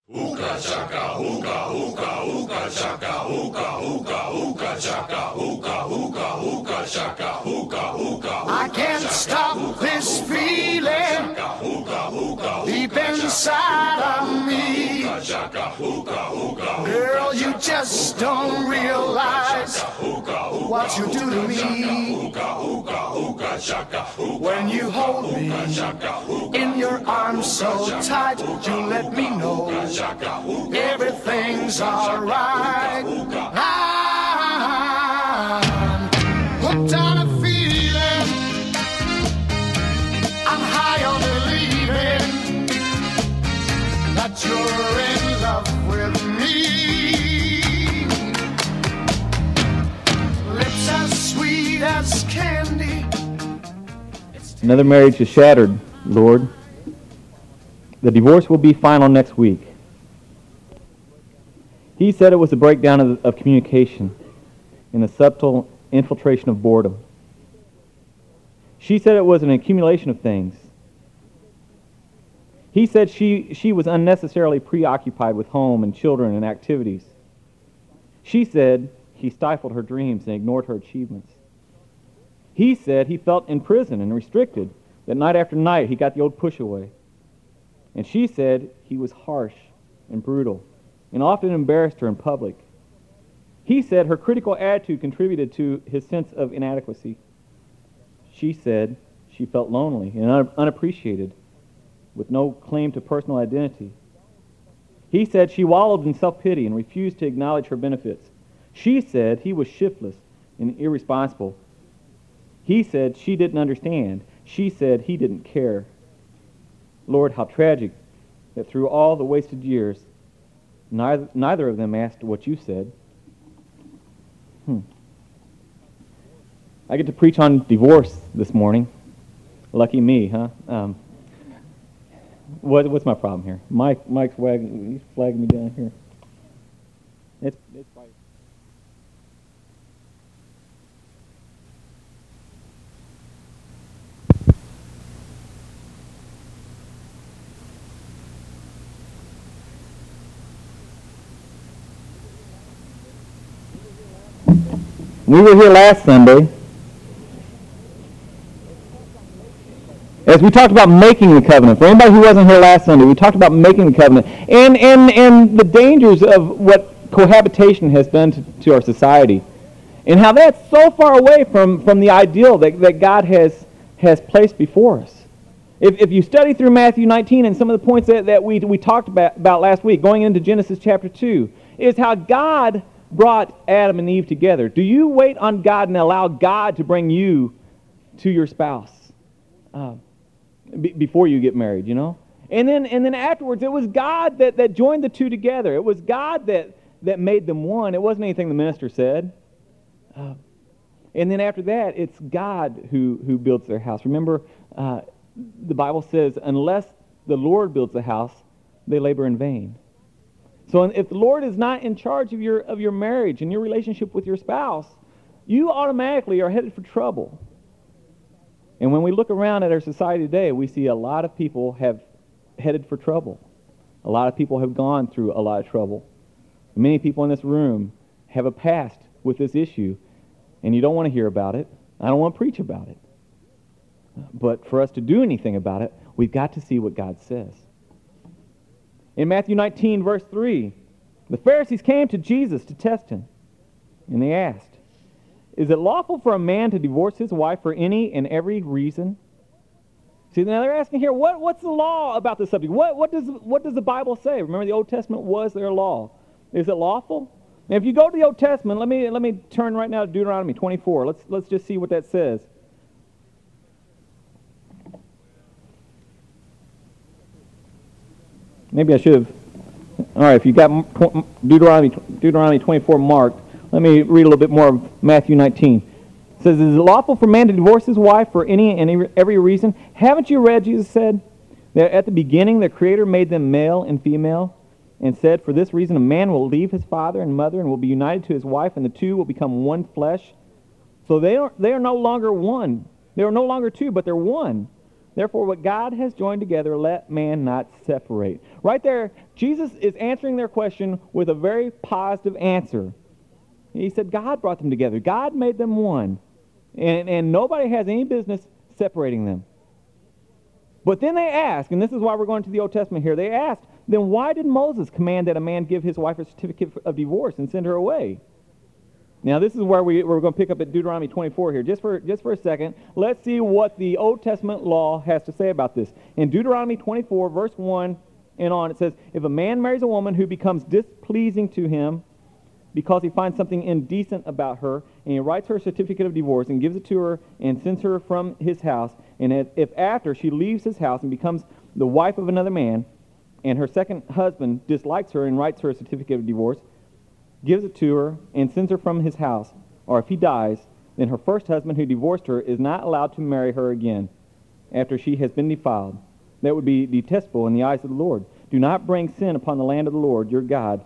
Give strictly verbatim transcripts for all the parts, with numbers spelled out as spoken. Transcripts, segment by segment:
Hookah chaka, hookah, hookah, hookah chaka, hookah, hookah, hookah chaka, hookah, hookah, hookah chaka, hookah, hookah. I can't stop this feeling deep inside of me. Girl, you just don't realize what you do to me. When you hold me in your arms so tight, you let me know everything's alright. I'm hooked on a feeling, I'm high on believing that you're in love with me. Lips as sweet as candy. Another marriage is shattered, Lord. The divorce will be final next week. He said it was a breakdown of, of communication and a subtle infiltration of boredom. She said it was an accumulation of things. He said she, she was unnecessarily preoccupied with home and children and activities. She said he stifled her dreams and ignored her achievements. He said he felt in prison and restricted, that night after night he got the old push away. And she said he was harsh and brutal and often embarrassed her in public. He said her critical attitude contributed to his sense of inadequacy. She said she felt lonely and un- unappreciated with no claim to personal identity. He said she wallowed in self-pity and refused to acknowledge her benefits. She said he was shiftless and irresponsible. He said she didn't understand. She said he didn't care. Lord, how tragic that through all the wasted years, neither, neither of them asked what you said. Hmm. I get to preach on divorce this morning. Lucky me, huh? Um, what, what's my problem here? Mike, Mike's wagging, he's flagging me down here. It's, it's right. We were here last Sunday as we talked about making the covenant. For anybody who wasn't here last Sunday, we talked about making the covenant and and, and the dangers of what cohabitation has done to, to our society and how that's so far away from, from the ideal that, that God has, has placed before us. If, if you study through Matthew nineteen and some of the points that, that we, we talked about, about last week, going into Genesis chapter two, is how God brought Adam and Eve together. Do you wait on God and allow God to bring you to your spouse uh, b- before you get married, you know? And then and then afterwards, it was God that, that joined the two together. It was God that, that made them one. It wasn't anything the minister said. Uh, and then after that, it's God who, who builds their house. Remember, uh, the Bible says, unless the Lord builds the house, they labor in vain. So if the Lord is not in charge of your of your marriage and your relationship with your spouse, you automatically are headed for trouble. And when we look around at our society today, we see a lot of people have headed for trouble. A lot of people have gone through a lot of trouble. Many people in this room have a past with this issue, and you don't want to hear about it. I don't want to preach about it. But for us to do anything about it, we've got to see what God says. In Matthew nineteen, verse three, the Pharisees came to Jesus to test him, and they asked, is it lawful for a man to divorce his wife for any and every reason? See, now they're asking here, what, what's the law about this subject? What, what, does, what does the Bible say? Remember, the Old Testament was their law. Is it lawful? Now, if you go to the Old Testament, let me let me turn right now to Deuteronomy twenty-four. Let's, let's just see what that says. Maybe I should have. All right, if you got Deuteronomy, Deuteronomy twenty-four marked, let me read a little bit more of Matthew nineteen. It says, is it lawful for a man to divorce his wife for any and every reason? Haven't you read, Jesus said, that at the beginning the Creator made them male and female, and said, for this reason a man will leave his father and mother and will be united to his wife, and the two will become one flesh. So they are, they are no longer one. They are no longer two, but they're one. Therefore, what God has joined together, let man not separate. Right there, Jesus is answering their question with a very positive answer. He said God brought them together. God made them one. And, and nobody has any business separating them. But then they ask, and this is why we're going to the Old Testament here, they asked, then why did Moses command that a man give his wife a certificate of divorce and send her away? Now, this is where we, we're going to pick up at Deuteronomy twenty-four here. Just for, just for a second, let's see what the Old Testament law has to say about this. In Deuteronomy twenty-four, verse one and on, it says, if a man marries a woman who becomes displeasing to him because he finds something indecent about her, and he writes her a certificate of divorce and gives it to her and sends her from his house, and if, if after she leaves his house and becomes the wife of another man, and her second husband dislikes her and writes her a certificate of divorce, gives it to her, and sends her from his house, or if he dies, then her first husband who divorced her is not allowed to marry her again after she has been defiled. That would be detestable in the eyes of the Lord. Do not bring sin upon the land of the Lord your God,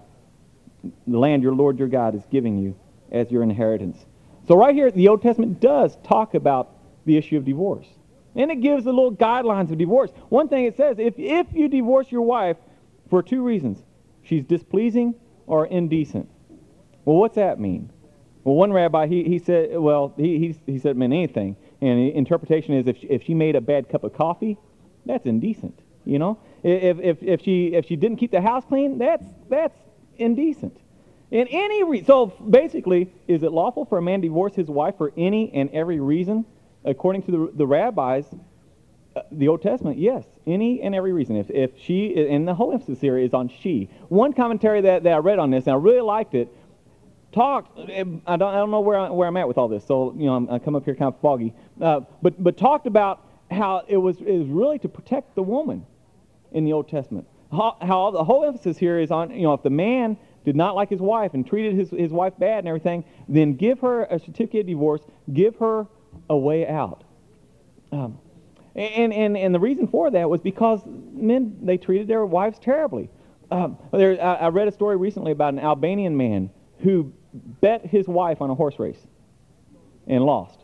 the land your Lord your God is giving you as your inheritance. So right here, the Old Testament does talk about the issue of divorce. And it gives the little guidelines of divorce. One thing it says, if, if you divorce your wife for two reasons, she's displeasing or indecent. Well, what's that mean? Well, one rabbi, he, he said, well, he, he, he said it meant anything. And the interpretation is if she, if she made a bad cup of coffee, that's indecent, you know? If, if, if, she, if she didn't keep the house clean, that's, that's indecent. In any re- so basically, is it lawful for a man to divorce his wife for any and every reason? According to the, the rabbis, uh, the Old Testament, yes, any and every reason. If if she, and the whole emphasis here is on she. One commentary that, that I read on this, and I really liked it, talked, I don't, I don't know where, I, where I'm at with all this, so, you know, I'm, I come up here kind of foggy, uh, but, but talked about how it was, it was really to protect the woman in the Old Testament. How, how the whole emphasis here is on, you know, if the man did not like his wife and treated his, his wife bad and everything, then give her a certificate of divorce, give her a way out. Um, and, and, and the reason for that was because men, they treated their wives terribly. Um, there, I, I read a story recently about an Albanian man who bet his wife on a horse race and lost.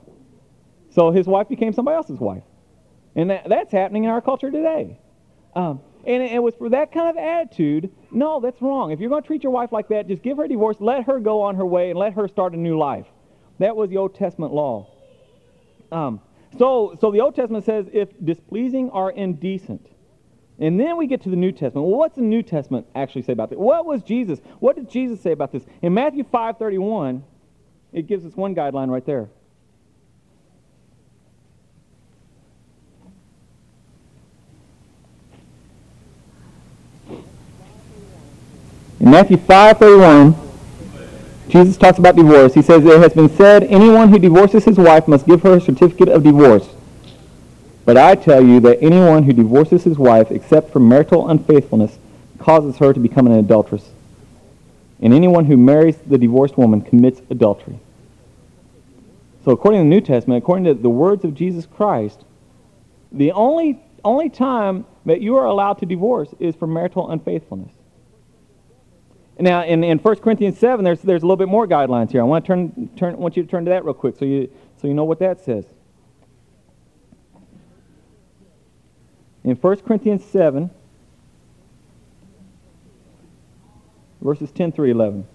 So his wife became somebody else's wife. And that, that's happening in our culture today. Um, and it, it was for that kind of attitude, no, that's wrong. If you're going to treat your wife like that, just give her a divorce, let her go on her way, and let her start a new life. That was the Old Testament law. Um, so, so the Old Testament says if displeasing or indecent. And then we get to the New Testament. Well, what's the New Testament actually say about this? What was Jesus? What did Jesus say about this? In Matthew five thirty-one, it gives us one guideline right there. In Matthew five thirty-one, Jesus talks about divorce. He says, it has been said, anyone who divorces his wife must give her a certificate of divorce. But I tell you that anyone who divorces his wife, except for marital unfaithfulness, causes her to become an adulteress. And anyone who marries the divorced woman commits adultery. So according to the New Testament, according to the words of Jesus Christ, the only, only time that you are allowed to divorce is for marital unfaithfulness. Now, in, in First Corinthians seven, there's there's a little bit more guidelines here. I want to turn turn want you to turn to that real quick, so you so you know what that says. In First Corinthians seven, verses ten through eleven.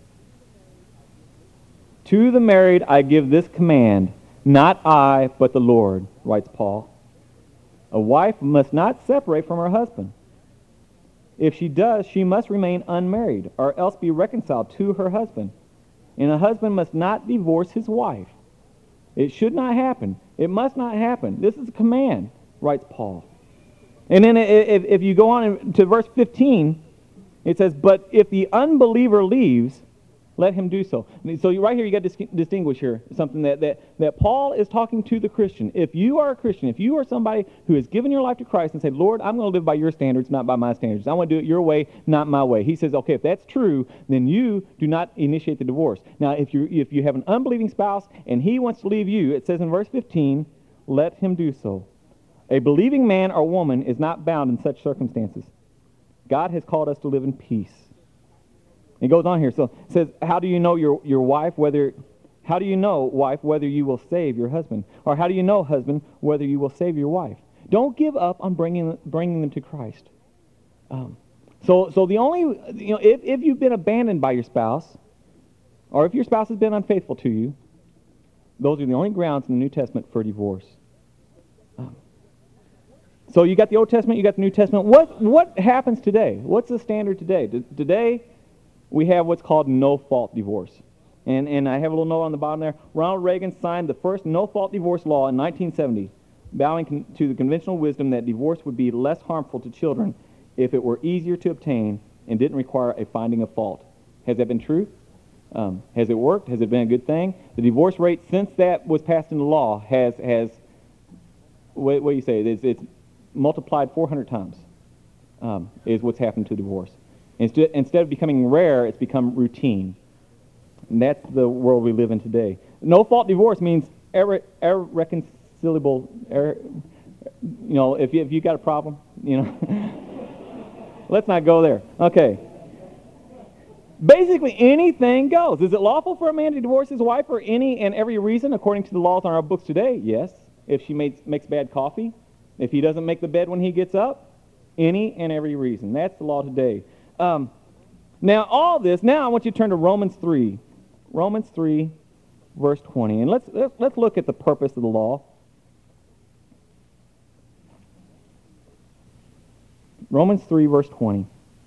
To the married I give this command, not I, but the Lord, writes Paul. A wife must not separate from her husband. If she does, she must remain unmarried, or else be reconciled to her husband. And a husband must not divorce his wife. It should not happen. It must not happen. This is a command, writes Paul. And then if, if you go on to verse fifteen, it says, but if the unbeliever leaves, let him do so. So right here you got to distinguish here something that, that, that Paul is talking to the Christian. If you are a Christian, if you are somebody who has given your life to Christ and said, Lord, I'm going to live by your standards, not by my standards. I want to do it your way, not my way. He says, okay, if that's true, then you do not initiate the divorce. Now, if you if you have an unbelieving spouse and he wants to leave you, it says in verse fifteen, let him do so. A believing man or woman is not bound in such circumstances. God has called us to live in peace. It goes on here. So it says, how do you know your, your wife whether, how do you know, wife, whether you will save your husband? Or how do you know, husband, whether you will save your wife? Don't give up on bringing bringing them to Christ. Um, so, so the only, you know, if, if you've been abandoned by your spouse, or if your spouse has been unfaithful to you, those are the only grounds in the New Testament for divorce. Um, so you got the Old Testament, you got the New Testament. What what happens today? What's the standard today? T- today, we have what's called no-fault divorce. And and I have a little note on the bottom there. Ronald Reagan signed the first no-fault divorce law in nineteen seventy, bowing con- to the conventional wisdom that divorce would be less harmful to children if it were easier to obtain and didn't require a finding of fault. Has that been true? Um, has it worked? Has it been a good thing? The divorce rate since that was passed into law has, has what, what do you say, it's, it's multiplied four hundred times um, is what's happened to divorce. Instead, instead of becoming rare, it's become routine. And that's the world we live in today. No-fault divorce means irre- irreconcilable, irre- you know, if you, if you got a problem, you know. Let's not go there. Okay. Basically, anything goes. Is it lawful for a man to divorce his wife for any and every reason according to the laws on our books today? Yes. If she makes, makes bad coffee, if he doesn't make the bed when he gets up, any and every reason. That's the law today. Um, now, all this, now I want you to turn to Romans three. Romans three, verse twenty. And let's, let's, let's look at the purpose of the law. Romans three, verse twenty.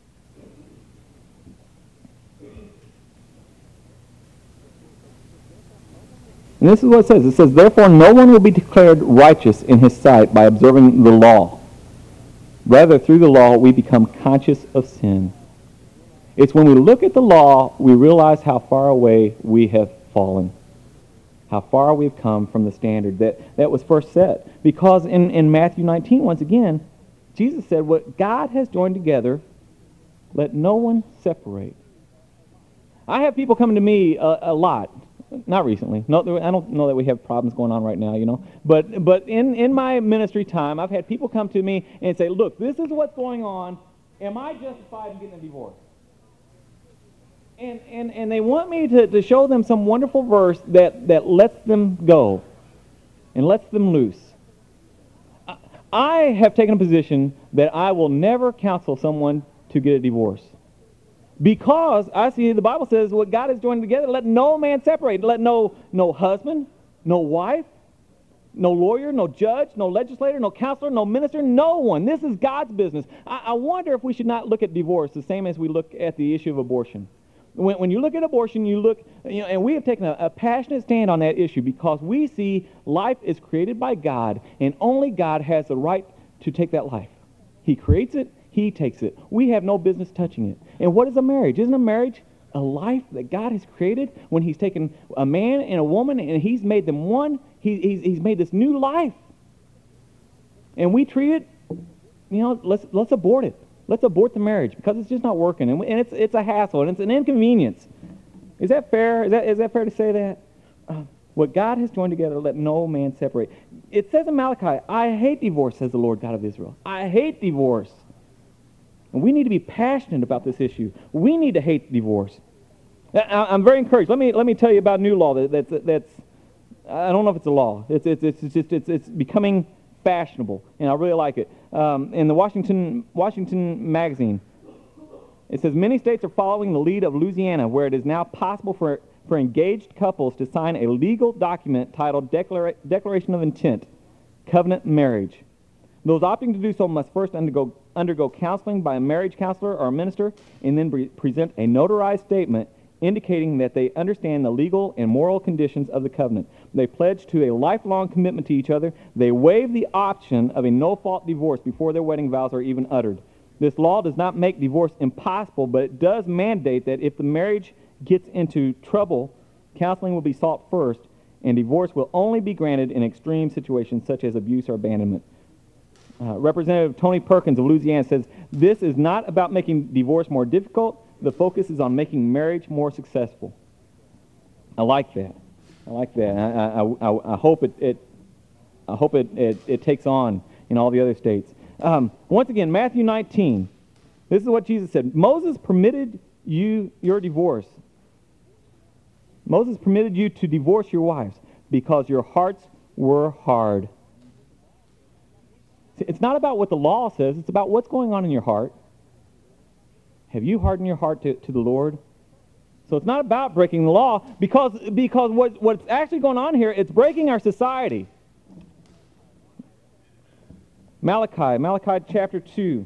And this is what it says. It says, therefore no one will be declared righteous in his sight by observing the law. Rather, through the law, we become conscious of sin. It's when we look at the law, we realize how far away we have fallen, how far we've come from the standard that, that was first set. Because in, in Matthew nineteen, once again, Jesus said, what God has joined together, let no one separate. I have people coming to me a, a lot. Not recently. No, I don't know that we have problems going on right now, you know. But but in, in my ministry time, I've had people come to me and say, look, this is what's going on. Am I justified in getting a divorce? And and, and they want me to, to show them some wonderful verse that, that lets them go and lets them loose. I, I have taken a position that I will never counsel someone to get a divorce. Because I see the Bible says what God has joined together, let no man separate. Let no no husband, no wife, no lawyer, no judge, no legislator, no counselor, no minister, no one. This is God's business. I, I wonder if we should not look at divorce the same as we look at the issue of abortion. When, when you look at abortion, you look, you know, and we have taken a, a passionate stand on that issue because we see life is created by God, and only God has the right to take that life. He creates it. He takes it. We have no business touching it. And what is a marriage? Isn't a marriage a life that God has created when he's taken a man and a woman and he's made them one? He, he's, he's made this new life. And we treat it, you know, let's let's abort it. Let's abort the marriage because it's just not working. And, and it's it's a hassle and it's an inconvenience. Is that fair? Is that is that fair to say that? Uh, what God has joined together, let no man separate. It says in Malachi, I hate divorce, says the Lord God of Israel. I hate divorce. And we need to be passionate about this issue. We need to hate divorce. I, I'm very encouraged. Let me let me tell you about a new law that, that's that's I don't know if it's a law. It's it's it's just it's it's becoming fashionable, and I really like it. Um, in the Washington Washington magazine, it says many states are following the lead of Louisiana, where it is now possible for for engaged couples to sign a legal document titled Declara- Declaration of Intent, Covenant Marriage. Those opting to do so must first undergo undergo counseling by a marriage counselor or a minister, and then pre- present a notarized statement indicating that they understand the legal and moral conditions of the covenant. They pledge to a lifelong commitment to each other. They waive the option of a no-fault divorce before their wedding vows are even uttered. This law does not make divorce impossible, but it does mandate that if the marriage gets into trouble, counseling will be sought first, and divorce will only be granted in extreme situations such as abuse or abandonment. Uh, Representative Tony Perkins of Louisiana says, this is not about making divorce more difficult. The focus is on making marriage more successful. I like that. I like that. I, I, I, I hope it, it I hope it, it, it takes on in all the other states. Um, once again, Matthew nineteen. This is what Jesus said. Moses permitted you your divorce. Moses permitted you to divorce your wives because your hearts were hard. It's not about what the law says. It's about what's going on in your heart. Have you hardened your heart to, to the Lord? So it's not about breaking the law, because, because what, what's actually going on here, it's breaking our society. Malachi, Malachi chapter two.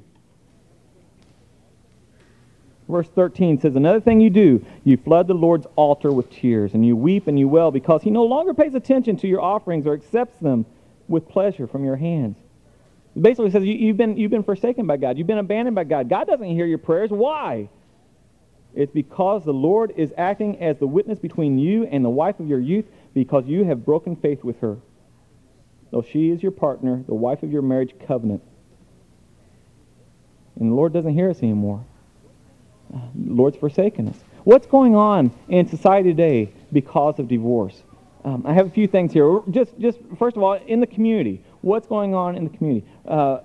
Verse thirteen says, another thing you do, you flood the Lord's altar with tears, and you weep and you wail because he no longer pays attention to your offerings or accepts them with pleasure from your hands. It basically says you, you've been, you've been forsaken by God. You've been abandoned by God. God doesn't hear your prayers. Why? It's because the Lord is acting as the witness between you and the wife of your youth, because you have broken faith with her, though she is your partner, the wife of your marriage covenant. And the Lord doesn't hear us anymore. The Lord's forsaken us. What's going on in society today because of divorce? Um, I have a few things here. Just, just first of all, in the community. What's going on in the community? Uh,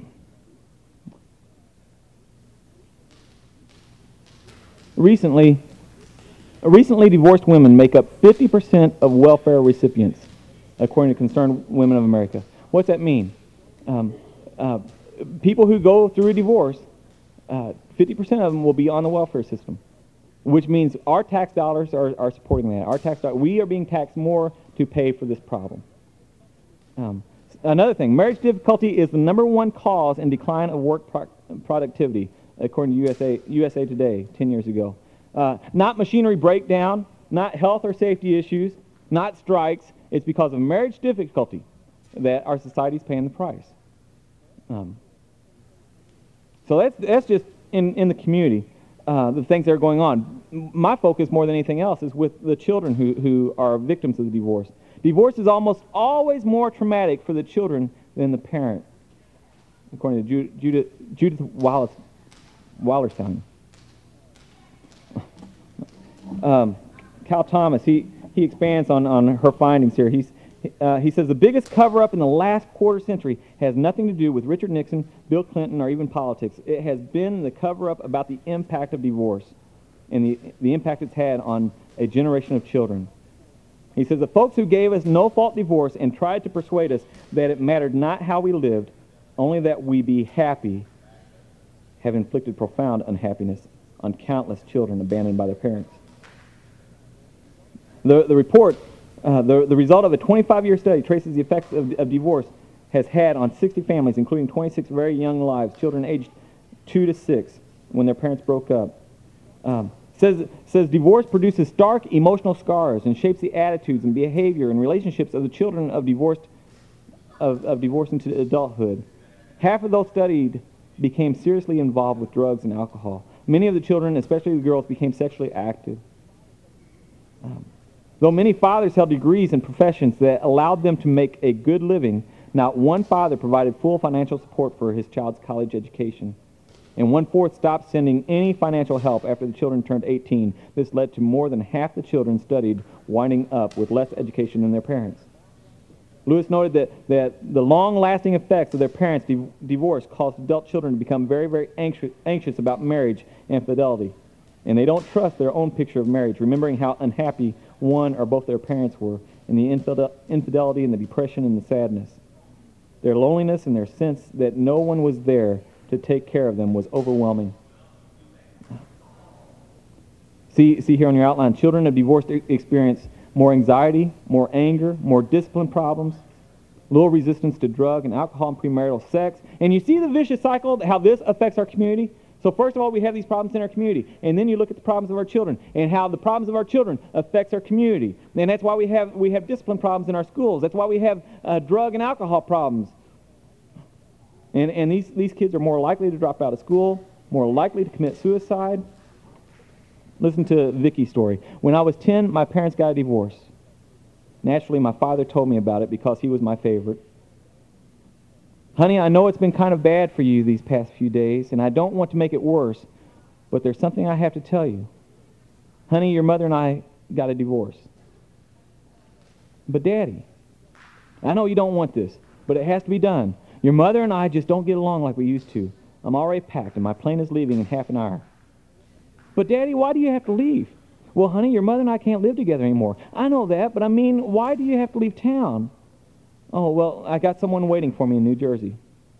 recently, recently divorced women make up fifty percent of welfare recipients, according to Concerned Women of America. What's that mean? Um, uh, people who go through a divorce, uh, fifty percent of them will be on the welfare system, which means our tax dollars are, are supporting that. Our tax do- we are being taxed more to pay for this problem. Um, another thing, marriage difficulty is the number one cause in decline of work pro- productivity, according to U S A, U S A Today ten years ago. Uh, not machinery breakdown, not health or safety issues, not strikes. It's because of marriage difficulty that our society is paying the price. Um, so that's, that's just in, in the community, uh, the things that are going on. My focus more than anything else is with the children who, who are victims of the divorce. Divorce is almost always more traumatic for the children than the parent, according to Ju- Judith, Judith Wallace, Wallerstein. Um, Cal Thomas, he, he expands on, on her findings here. He's, uh, he says the biggest cover-up in the last quarter century has nothing to do with Richard Nixon, Bill Clinton, or even politics. It has been the cover-up about the impact of divorce and the, the impact it's had on a generation of children. He says the folks who gave us no-fault divorce and tried to persuade us that it mattered not how we lived, only that we be happy, have inflicted profound unhappiness on countless children abandoned by their parents. The, the report, uh, the, the result of a twenty-five year study traces the effects of, of divorce has had on sixty families, including twenty-six very young lives, children aged two to six, when their parents broke up. Um, says, says divorce produces stark emotional scars and shapes the attitudes and behavior and relationships of the children of divorced of, of divorce into adulthood. Half of those studied became seriously involved with drugs and alcohol. Many of the children, especially the girls, became sexually active. Um, Though many fathers held degrees in professions that allowed them to make a good living, not one father provided full financial support for his child's college education. And one-fourth stopped sending any financial help after the children turned eighteen. This led to more than half the children studied winding up with less education than their parents. Lewis noted that, that the long-lasting effects of their parents' di- divorce caused adult children to become very, very anxious, anxious about marriage and fidelity. And they don't trust their own picture of marriage, remembering how unhappy one or both their parents were, and the infidel- infidelity and the depression and the sadness. Their loneliness and their sense that no one was there to take care of them was overwhelming. See, see here on your outline, children of divorced experience more anxiety, more anger, more discipline problems, little resistance to drug and alcohol and premarital sex. And you see the vicious cycle, how this affects our community? So first of all, we have these problems in our community, and then you look at the problems of our children and how the problems of our children affects our community. And that's why we have we have discipline problems in our schools. That's why we have uh, drug and alcohol problems. And and these these kids are more likely to drop out of school, more likely to commit suicide. Listen to Vicky's story. When I was ten, my parents got a divorce. Naturally, my father told me about it because he was my favorite. Honey, I know it's been kind of bad for you these past few days, and I don't want to make it worse, but there's something I have to tell you. Honey, your mother and I got a divorce. But Daddy, I know you don't want this, but it has to be done. Your mother and I just don't get along like we used to. I'm already packed, and my plane is leaving in half an hour. But Daddy, why do you have to leave? Well, honey, your mother and I can't live together anymore. I know that, but I mean, why do you have to leave town? Oh, well, I got someone waiting for me in New Jersey.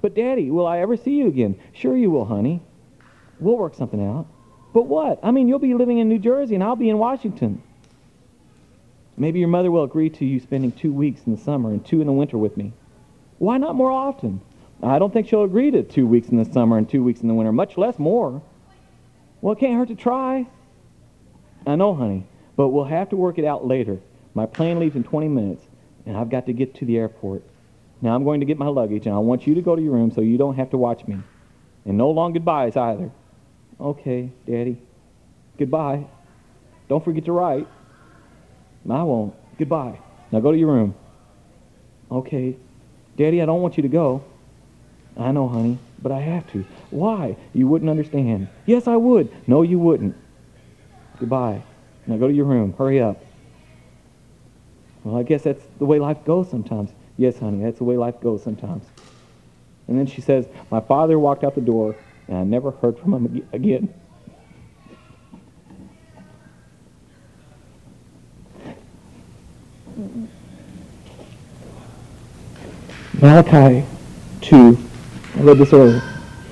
But Daddy, will I ever see you again? Sure you will, honey. We'll work something out. But what? I mean, you'll be living in New Jersey and I'll be in Washington. Maybe your mother will agree to you spending two weeks in the summer and two in the winter with me. Why not more often? I don't think she'll agree to two weeks in the summer and two weeks in the winter, much less more. Well, it can't hurt to try. I know, honey, but we'll have to work it out later. My plane leaves in twenty minutes, and I've got to get to the airport. Now I'm going to get my luggage, and I want you to go to your room so you don't have to watch me. And no long goodbyes either. Okay, Daddy. Goodbye. Don't forget to write. I won't. Goodbye. Now go to your room. Okay. Daddy, I don't want you to go. I know, honey, but I have to. Why? You wouldn't understand. Yes, I would. No, you wouldn't. Goodbye. Now go to your room. Hurry up. Well, I guess that's the way life goes sometimes. Yes, honey, that's the way life goes sometimes. And then she says, my father walked out the door, and I never heard from him ag- again. Malachi two. I read this earlier.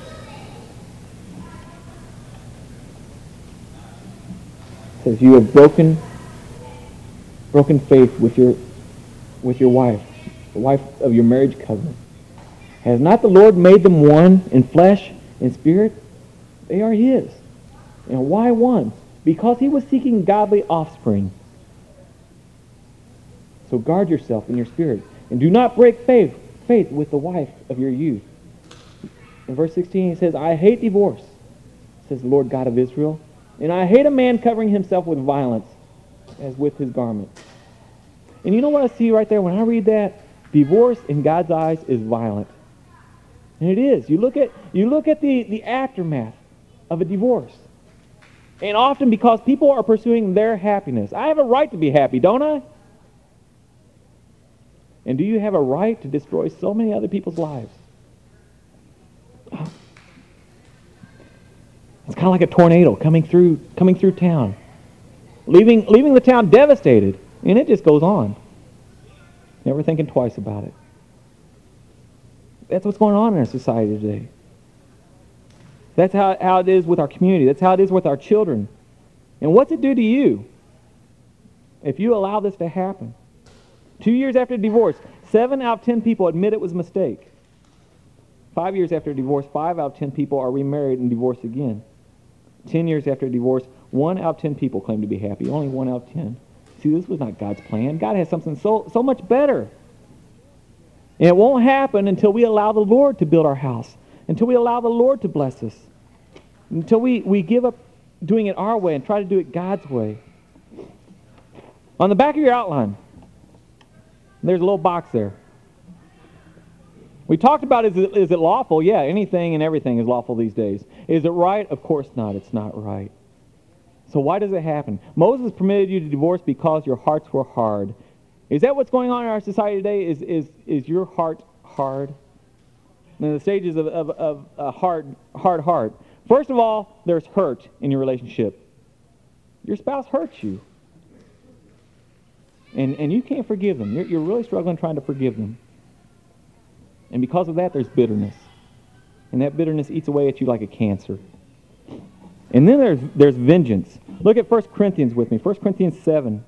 It says, you have broken broken faith with your with your wife, the wife of your marriage covenant. Has not the Lord made them one in flesh and spirit? They are his. And why one? Because he was seeking godly offspring. So guard yourself in your spirit, and do not break faith faith with the wife of your youth. In verse sixteen, he says, I hate divorce, says the Lord God of Israel, and I hate a man covering himself with violence as with his garment. And you know what I see right there when I read that? Divorce in God's eyes is violent. And it is. You look at you look at the, the aftermath of a divorce. And often because people are pursuing their happiness. I have a right to be happy, don't I? And do you have a right to destroy so many other people's lives? It's kind of like a tornado coming through coming through town. Leaving leaving the town devastated. And it just goes on. Never thinking twice about it. That's what's going on in our society today. That's how, how it is with our community. That's how it is with our children. And what's it do to you if you allow this to happen? Two years after divorce, seven out of ten people admit it was a mistake. Five years after divorce, five out of ten people are remarried and divorced again. Ten years after divorce, one out of ten people claim to be happy. Only one out of ten. See, this was not God's plan. God has something so so much better. And it won't happen until we allow the Lord to build our house. Until we allow the Lord to bless us. Until we, we give up doing it our way and try to do it God's way. On the back of your outline, there's a little box there. We talked about is it, is it lawful? Yeah, anything and everything is lawful these days. Is it right? Of course not. It's not right. So why does it happen? Moses permitted you to divorce because your hearts were hard. Is that what's going on in our society today? Is is is your heart hard? In the stages of, of, of a hard, hard heart. First of all, there's hurt in your relationship. Your spouse hurts you. And and you can't forgive them. You're, you're really struggling trying to forgive them. And because of that, there's bitterness. And that bitterness eats away at you like a cancer. And then there's there's vengeance. Look at First Corinthians with me. First Corinthians seven.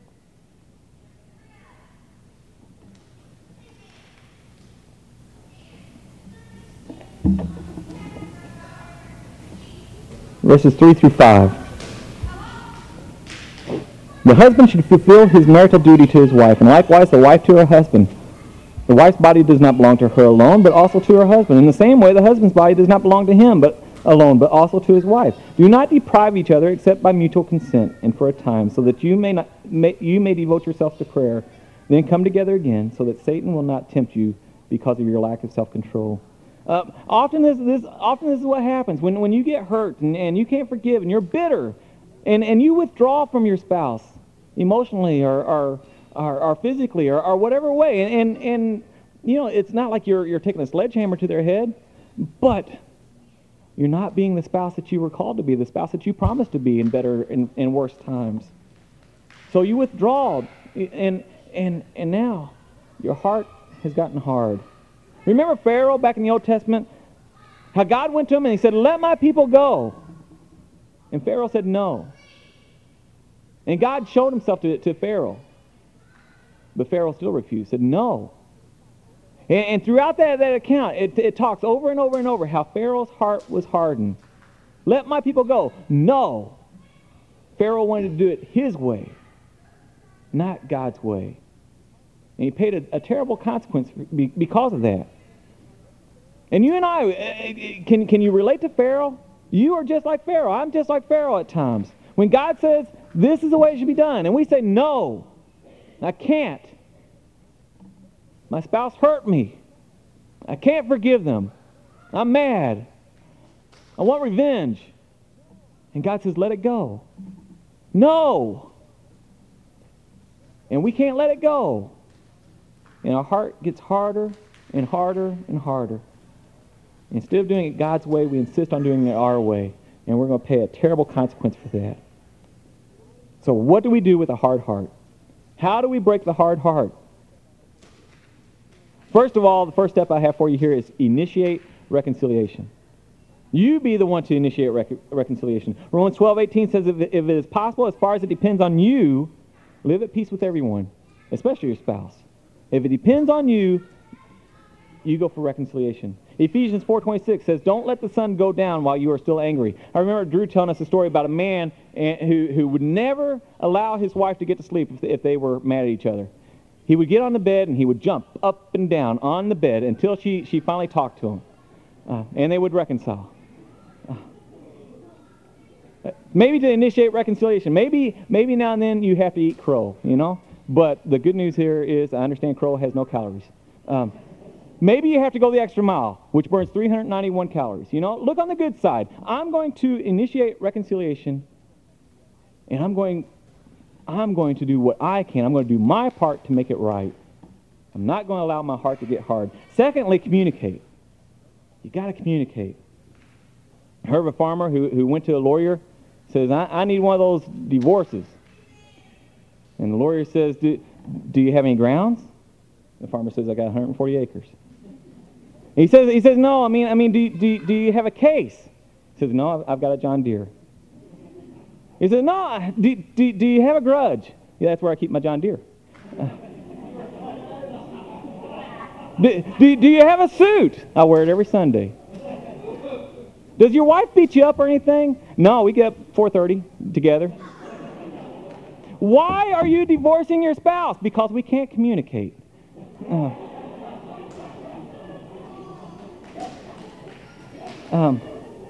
Verses three through five. The husband should fulfill his marital duty to his wife, and likewise the wife to her husband. The wife's body does not belong to her alone, but also to her husband. In the same way, the husband's body does not belong to him, but alone, but also to his wife. Do not deprive each other except by mutual consent and for a time, so that you may not may, you may devote yourself to prayer. Then come together again, so that Satan will not tempt you because of your lack of self-control. Uh, often this, this often this is what happens when when you get hurt and, and you can't forgive and you're bitter, and, and you withdraw from your spouse emotionally or or, or, or physically or, or whatever way, and, and and you know it's not like you're you're taking a sledgehammer to their head, but you're not being the spouse that you were called to be, the spouse that you promised to be in better and, and worse times. So you withdraw, and and and now your heart has gotten hard. Remember Pharaoh back in the Old Testament? How God went to him and he said, let my people go. And Pharaoh said no. And God showed himself to, to Pharaoh. But Pharaoh still refused, said no. And, and throughout that, that account, it, it talks over and over and over how Pharaoh's heart was hardened. Let my people go. No. Pharaoh wanted to do it his way, not God's way. And he paid a, a terrible consequence be, because of that. And you and I, can, can you relate to Pharaoh? You are just like Pharaoh. I'm just like Pharaoh at times. When God says, this is the way it should be done, and we say, no, I can't. My spouse hurt me. I can't forgive them. I'm mad. I want revenge. And God says, let it go. No. And we can't let it go. And our heart gets harder and harder and harder. Instead of doing it God's way, we insist on doing it our way. And we're going to pay a terrible consequence for that. So what do we do with a hard heart? How do we break the hard heart? First of all, the first step I have for you here is initiate reconciliation. You be the one to initiate rec- reconciliation. Romans twelve eighteen says, if it, if it is possible, as far as it depends on you, live at peace with everyone, especially your spouse. If it depends on you, you go for reconciliation. Ephesians four twenty-six says, don't let the sun go down while you are still angry. I remember Drew telling us a story about a man who, who would never allow his wife to get to sleep if, if they were mad at each other. He would get on the bed and he would jump up and down on the bed until she, she finally talked to him. Uh, and they would reconcile. Uh, maybe to initiate reconciliation. Maybe, maybe now and then you have to eat crow, you know. But the good news here is I understand crow has no calories. Um, maybe you have to go the extra mile, which burns three hundred ninety-one calories. You know, look on the good side. I'm going to initiate reconciliation, and I'm going, I'm going to do what I can. I'm going to do my part to make it right. I'm not going to allow my heart to get hard. Secondly, communicate. You got to communicate. I heard of a farmer who, who went to a lawyer, says, I, I need one of those divorces. And the lawyer says, do, do you have any grounds? The farmer says, I got one hundred forty acres. He says, he says, no, I mean, I mean, do, do, do you have a case? He says, no, I've, I've got a John Deere. He says, no, do, do, do you have a grudge? Yeah, that's where I keep my John Deere. Uh, do, do, do you have a suit? I wear it every Sunday. Does your wife beat you up or anything? No, we get up four thirty together. Why are you divorcing your spouse? Because we can't communicate. Uh, um,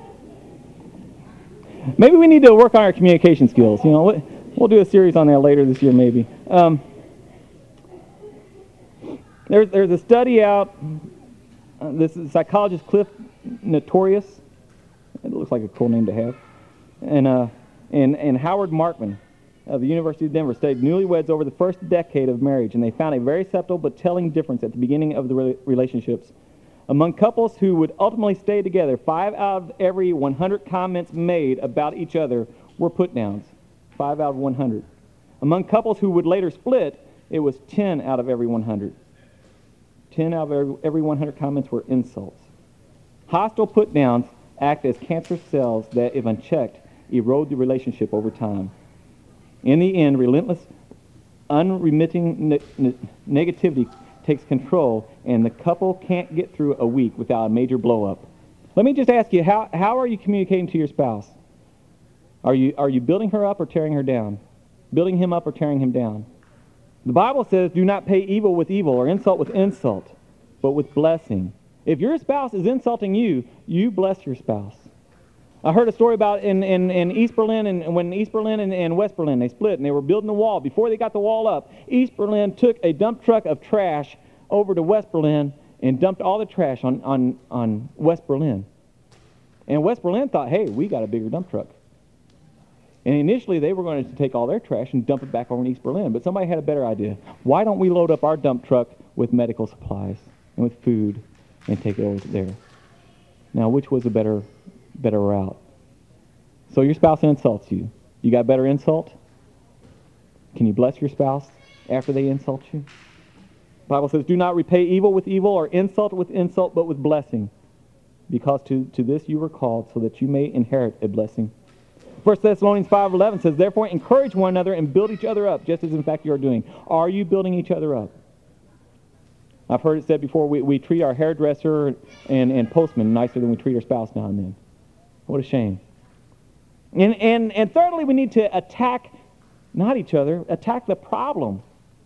maybe we need to work on our communication skills. You know, we'll do a series on that later this year, maybe. Um, there's there's a study out. Uh, this is psychologist Cliff Notorious. It looks like a cool name to have. And uh, and and Howard Markman of the University of Denver studied newlyweds over the first decade of marriage, and they found a very subtle but telling difference at the beginning of the re- relationships. Among couples who would ultimately stay together, five out of every one hundred comments made about each other were put-downs. Five out of one hundred. Among couples who would later split, it was ten out of every one hundred. ten out of every, every one hundred comments were insults. Hostile put-downs act as cancerous cells that, if unchecked, erode the relationship over time. In the end, relentless, unremitting ne- ne- negativity takes control, and the couple can't get through a week without a major blow-up. Let me just ask you, how, how are you communicating to your spouse? Are you, are you building her up or tearing her down? Building him up or tearing him down? The Bible says, do not pay evil with evil or insult with insult, but with blessing. If your spouse is insulting you, you bless your spouse. I heard a story about in, in, in East Berlin, and when East Berlin and, and West Berlin, they split, and they were building the wall. Before they got the wall up, East Berlin took a dump truck of trash over to West Berlin and dumped all the trash on, on, on West Berlin. And West Berlin thought, hey, we got a bigger dump truck. And initially, they were going to take all their trash and dump it back over in East Berlin. But somebody had a better idea. Why don't we load up our dump truck with medical supplies and with food and take it over there? Now, which was a better better route? So your spouse insults you. You got better insult? Can you bless your spouse after they insult you? Bible says, do not repay evil with evil or insult with insult, but with blessing, because to, to this you were called, so that you may inherit a blessing. First Thessalonians five eleven says, therefore encourage one another and build each other up, just as in fact you are doing. Are you building each other up? I've heard it said before, we, we treat our hairdresser and, and postman nicer than we treat our spouse now and then. What a shame. And, and, and thirdly, we need to attack, not each other, attack the problem.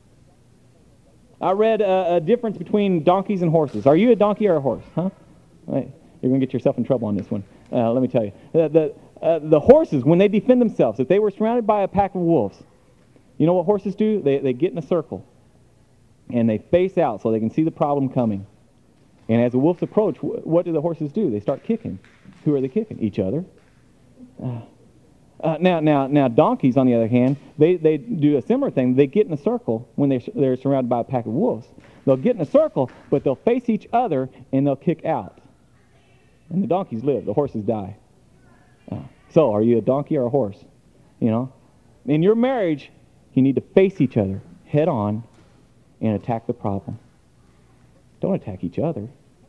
I read a, a difference between donkeys and horses. Are you a donkey or a horse? Huh? Right. You're going to get yourself in trouble on this one. Uh, let me tell you. The, the, uh, the horses, when they defend themselves, if they were surrounded by a pack of wolves, you know what horses do? They, they get in a circle, and they face out so they can see the problem coming. And as the wolves approach, wh- what do the horses do? They start kicking. Who are they kicking? Each other. Uh, Uh, now, now, now, donkeys, on the other hand, they, they do a similar thing. They get in a circle when they're, they're surrounded by a pack of wolves. They'll get in a circle, but they'll face each other, and they'll kick out. And the donkeys live. The horses die. Uh, so, are you a donkey or a horse? You know? In your marriage, you need to face each other head on and attack the problem. Don't attack each other.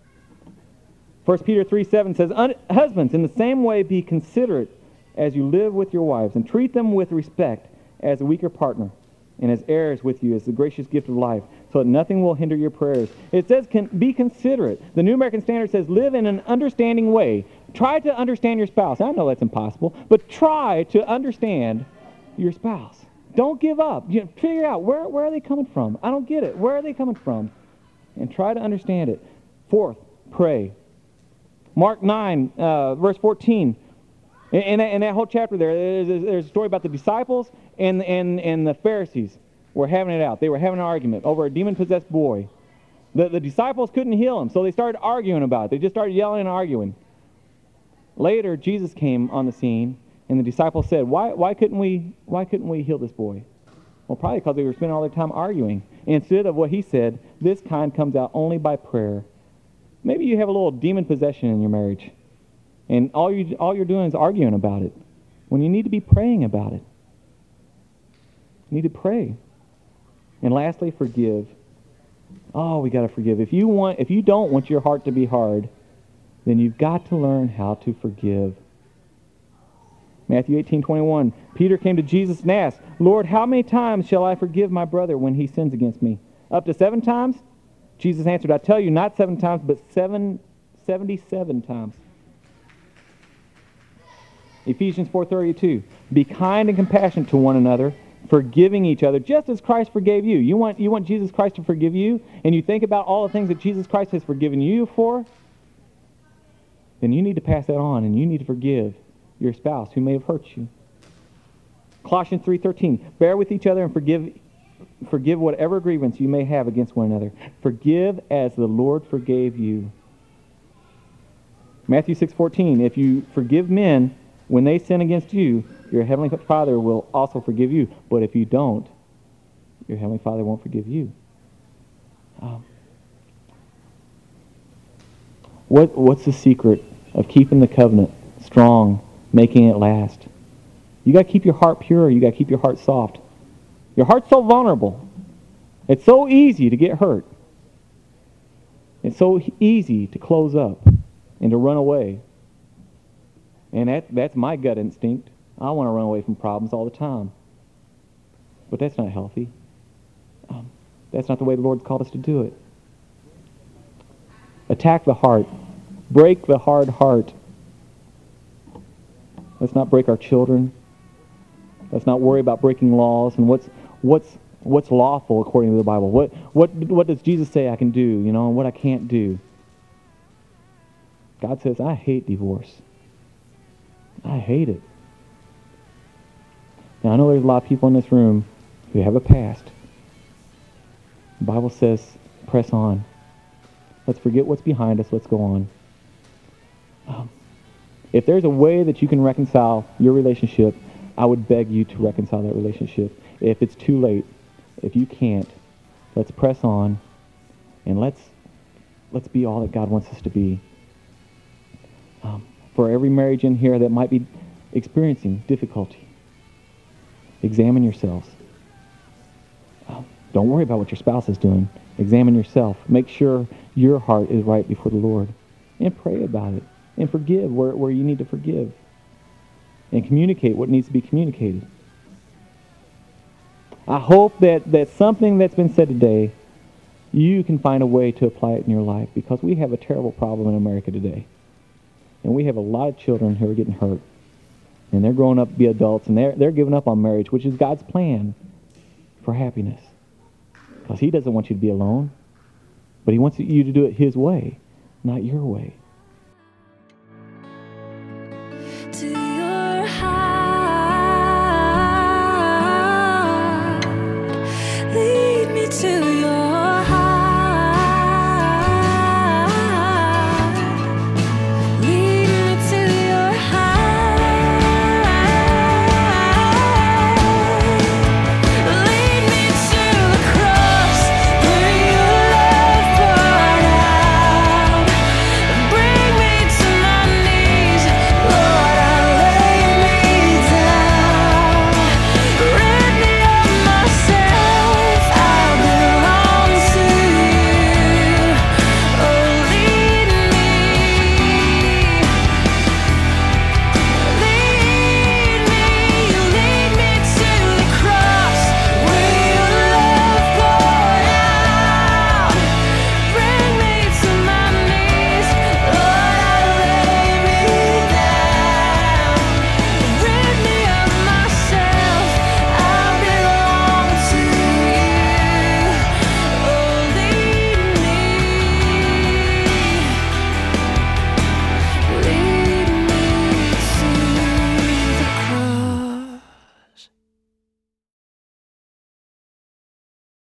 First Peter three seven says, husbands, in the same way be considerate as you live with your wives, and treat them with respect as a weaker partner, and as heirs with you as the gracious gift of life, so that nothing will hinder your prayers. It says, can, be considerate. The New American Standard says, live in an understanding way. Try to understand your spouse. I know that's impossible, but try to understand your spouse. Don't give up. You know, figure out, where, where are they coming from? I don't get it. Where are they coming from? And try to understand it. Fourth, pray. Mark nine, uh, verse fourteen. In that, in that whole chapter there, there's, there's a story about the disciples and, and, and the Pharisees were having it out. They were having an argument over a demon-possessed boy. The, the disciples couldn't heal him, so they started arguing about it. They just started yelling and arguing. Later, Jesus came on the scene, and the disciples said, why, why, couldn't, we, why couldn't we heal this boy? Well, probably because they were spending all their time arguing. Instead of what he said, this kind comes out only by prayer. Maybe you have a little demon possession in your marriage. And all, you, all you're doing is arguing about it, when you need to be praying about it. You need to pray. And lastly, forgive. Oh, we got to forgive. If you want, if you don't want your heart to be hard, then you've got to learn how to forgive. Matthew eighteen twenty-one. Peter came to Jesus and asked, Lord, how many times shall I forgive my brother when he sins against me? Up to seven times? Jesus answered, I tell you, not seven times, but seven, seventy-seven times. Ephesians four thirty-two, be kind and compassionate to one another, forgiving each other, just as Christ forgave you. You want, you want Jesus Christ to forgive you, and you think about all the things that Jesus Christ has forgiven you for, then you need to pass that on, and you need to forgive your spouse who may have hurt you. Colossians three thirteen, bear with each other and forgive, forgive whatever grievance you may have against one another. Forgive as the Lord forgave you. Matthew six fourteen, if you forgive men when they sin against you, your heavenly Father will also forgive you. But if you don't, your heavenly Father won't forgive you. Um, what What's the secret of keeping the covenant strong, making it last? You got to keep your heart pure. You got to keep your heart soft. Your heart's so vulnerable. It's so easy to get hurt. It's so easy to close up and to run away. And that, that's my gut instinct. I want to run away from problems all the time. But that's not healthy. Um, that's not the way the Lord's called us to do it. Attack the heart. Break the hard heart. Let's not break our children. Let's not worry about breaking laws and what's what's what's lawful according to the Bible. What what what does Jesus say I can do, you know, and what I can't do. God says, I hate divorce. I hate it. Now, I know there's a lot of people in this room who have a past. The Bible says, press on. Let's forget what's behind us. Let's go on. Um, if there's a way that you can reconcile your relationship, I would beg you to reconcile that relationship. If it's too late, if you can't, let's press on, and let's let's be all that God wants us to be. Um, for every marriage in here that might be experiencing difficulty, examine yourselves. Um, Don't worry about what your spouse is doing. Examine yourself. Make sure your heart is right before the Lord. And pray about it. And forgive where, where you need to forgive. And communicate what needs to be communicated. I hope that, that something that's been said today, you can find a way to apply it in your life, because we have a terrible problem in America today. And we have a lot of children who are getting hurt. And they're growing up to be adults, and they're, they're giving up on marriage, which is God's plan for happiness. Because he doesn't want you to be alone, but he wants you to do it his way, not your way.